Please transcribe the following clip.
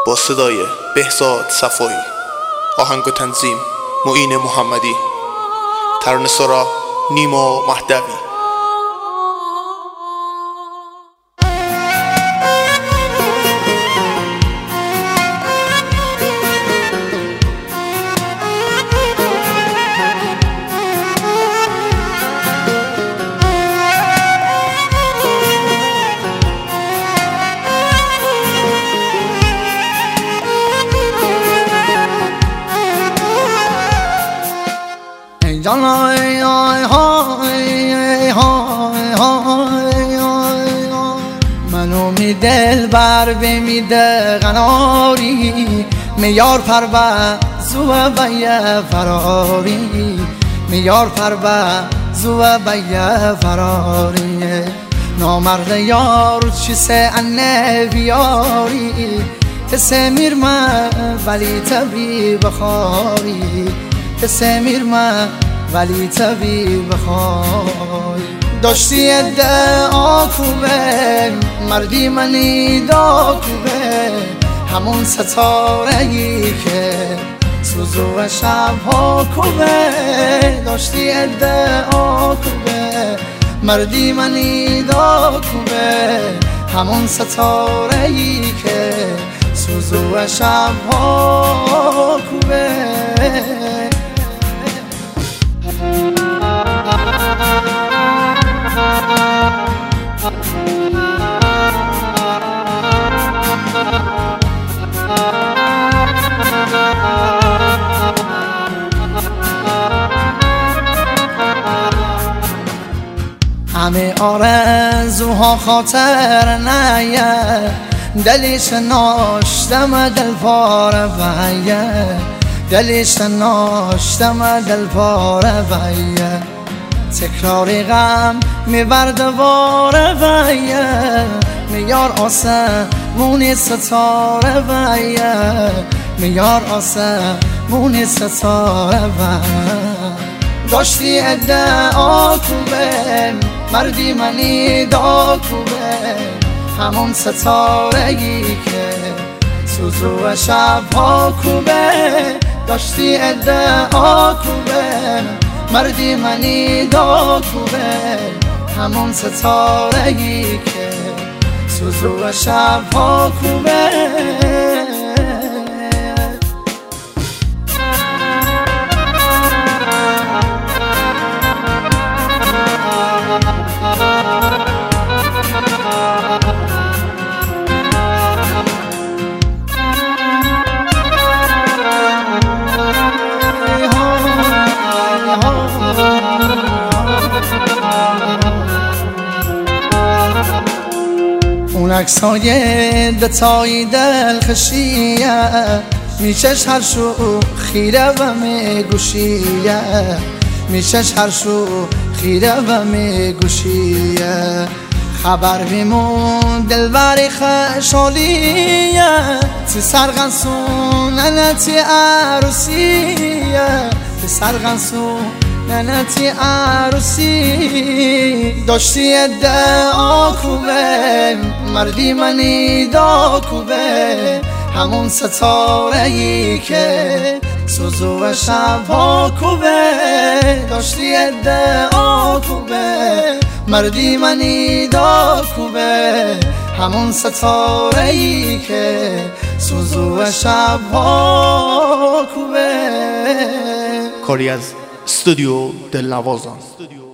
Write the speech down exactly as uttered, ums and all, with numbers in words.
با صدای بهزاد صفایی، آهنگ و تنظیم معین محمدی، ترانه سرا نیما مهدوی. جان های های های های های منو می دل بر بمیده غناری میار پر با زوه بایه فراری میار پر با زوه بایه فراری نامرد یار چی سه انه بیاری تسه میرمه ولی تبی بخاری تسه میرمه ولی تبی بخوای داشتی ادعا کوبه مردی منی دا کوبه همون ستاره‌ای که سوزو شب‌ها کوبه داشتی ادعا کوبه مردی منی دا کوبه همون ستاره‌ای که سوزو شب‌ها کوبه همه آرزوها خاطر نیه دلش ناشتم دل پاره ویه دلش ناشتم دل پاره ویه تکراری غم میبر دواره ویه میار آسمونی ستاره ویه میار آسمونی ستاره ویه داشتی ادعا کوبه مردی منی دا کوبه همون ستاره‌ای که سوزو شب‌ها کوبه داشتی ادعا کوبه مردی منی دا کوبه همون ستاره‌ای که سوزو شب‌ها کوبه اون عکسای دتای دل خشیه میشش هر شو خیره و میگوشیه میشش هر شو خیره و میگوشیه خبر بیمون دلبری خشالیه تی سرغنسون ننتی عروسیه تی سرغنسون ننتی عروسی داشتی ادعا کوبه مردی منی دا کوبه همون ستاره‌ای که سوزو شب‌ها کوبه داشتی ادعا کوبه مردی منی دا کوبه همون ستاره‌ای که سوزو شب‌ها کوبه کاری از استودیو دلنوازان.